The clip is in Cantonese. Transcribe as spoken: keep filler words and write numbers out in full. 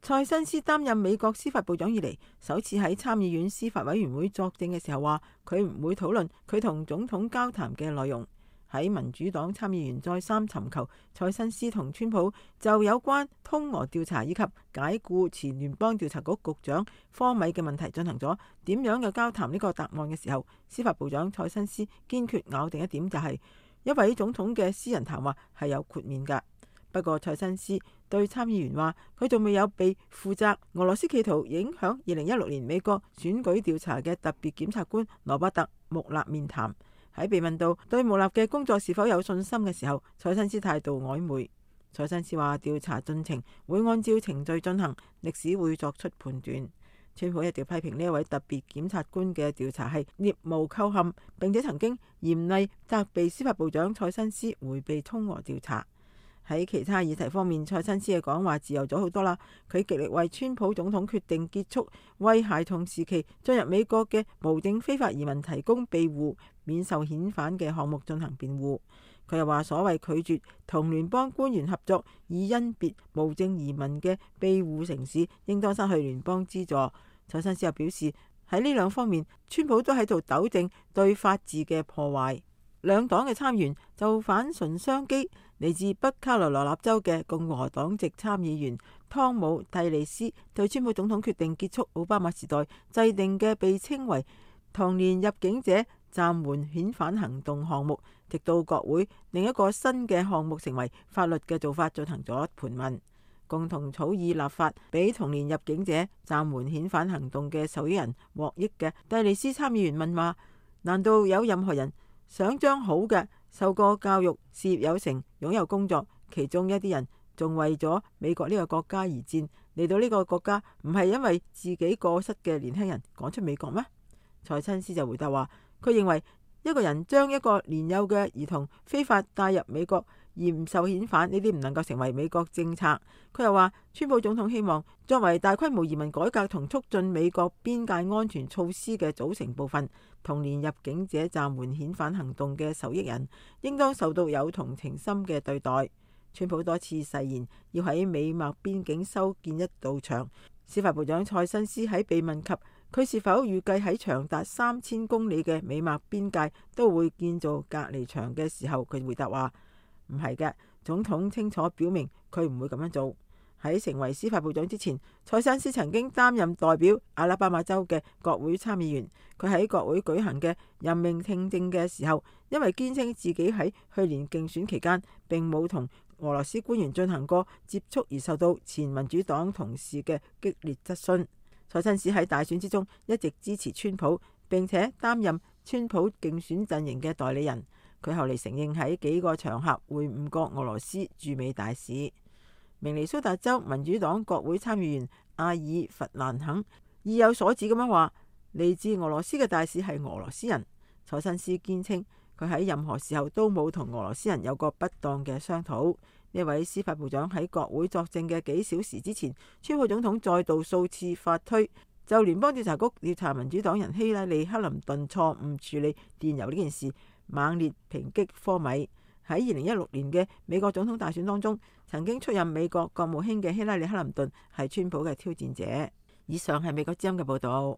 塞申斯擔任美國司法部長以嚟，首次喺參議院司法委員會作證嘅時候話，佢唔會討論佢同總統交談嘅內容。喺民主黨參議員再三尋求塞申斯同川普就有關通俄調查以及解雇前聯邦調查局局長科米嘅問題進行咗點樣嘅交談呢個答案嘅時候，司法部長塞申斯堅決咬定一點，就係一位總統嘅私人談話係有豁免㗎。不過塞申斯對參議員話，佢仲未有被負責俄羅斯企圖影響二零一六年美國選舉調查嘅特別檢察官羅伯特穆納面談。喺被問到對穆納嘅工作是否有信心嘅時候，塞申斯態度曖昧。塞申斯話調查進程會按照程序進行，歷史會作出判斷。川普一直批評呢一位特別檢察官嘅調查係聶無構陷，並且曾經嚴厲責備司法部長塞申斯迴避通俄調查。喺其他議題方面，塞申斯嘅講話自由咗好多啦。佢極力為川普總統決定結束為孩童時期進入美國嘅無證非法移民提供庇護免受遣返嘅項目進行辯護。佢又話，所謂拒絕同聯邦官員合作以甄別無證移民嘅庇護城市，應當失去聯邦資助。塞申斯又表示，喺呢兩方面，川普都喺度糾正對法治嘅破壞。兩黨嘅參員就反唇相譏，嚟自北卡羅來納州嘅共和黨籍參議員湯姆蒂利斯對川普總統決定結束奧巴馬時代制定嘅被稱為童年入境者暫緩遣返行動項目，直到國會另一個新嘅項目成為法律嘅做法進行咗盤問，共同草擬立法俾童年入境者暫緩遣返行動嘅受益人獲益嘅蒂利斯參議員問話：難道有任何人想將好嘅受過教育、事業有成、擁有工作，其中一啲人仲為咗美國呢個國家而戰，嚟到呢個國家唔係因為自己過失嘅年輕人趕出美國咩？塞申斯就回答話，佢認為一個人將一個年幼嘅兒童非法帶入美國而唔受遣返，呢啲唔能夠成為美國政策。佢又話，川普總統希望作為大規模移民改革同促進美國邊界安全措施嘅組成部分，童年入境者暫緩遣返行動嘅受益人應當受到有同情心嘅對待。川普多次誓言要喺美墨邊境修建一道牆。司法部長塞申斯喺被問及佢是否預計喺長達三千公里嘅美墨邊界都會建造隔離牆嘅時候，佢回答話唔係嘅，總統清楚表明佢唔會咁樣做。喺成為司法部長之前，塞申斯曾經擔任代表阿拉巴馬州嘅國會參議員。佢喺國會舉行嘅任命聽證嘅時候，因為堅稱自己喺去年競選期間並冇同俄羅斯官員進行過接觸而受到前民主黨同事嘅激烈質詢。塞申斯喺大選之中一直支持川普，並且擔任川普競選陣營嘅代理人。佢後嚟承認喺幾個場合會晤過俄羅斯駐美大使。明尼蘇達州民主黨國會參議員阿爾弗蘭肯意有所指咁樣話，嚟自俄羅斯嘅大使係俄羅斯人。塞申斯堅稱佢喺任何時候都冇同俄羅斯人有過不當嘅商討。呢位司法部長喺國會作證嘅幾小時之前，川普總統再度數次發推就聯邦調查局調查民主黨人希拉里克林頓錯誤處理電郵呢件事猛烈抨擊科米。喺二零一六年嘅美國總統大選當中，曾經出任美國國務卿嘅希拉里克林頓係川普嘅挑戰者。以上係美國之音嘅報道。